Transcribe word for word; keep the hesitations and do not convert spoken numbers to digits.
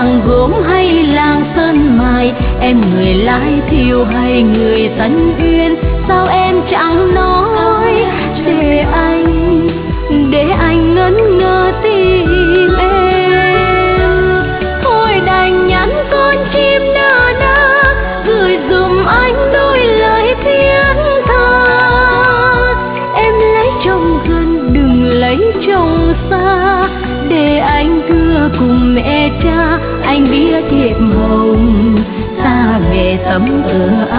làng gốm hay làng sơn mài, em người lái thiêu hay người dân uyên, sao em chẳng nói để anh, để anh ngẩn ngơ tìm em. Thôi đành nhắn con chim nở nang, gửi dùm anh đôi lời thiết tha. Em lấy chồng gần đừng lấy chồng xa, để anh thưa cùng mẹ cha anh biết thiệp hồng, xa về tấm ở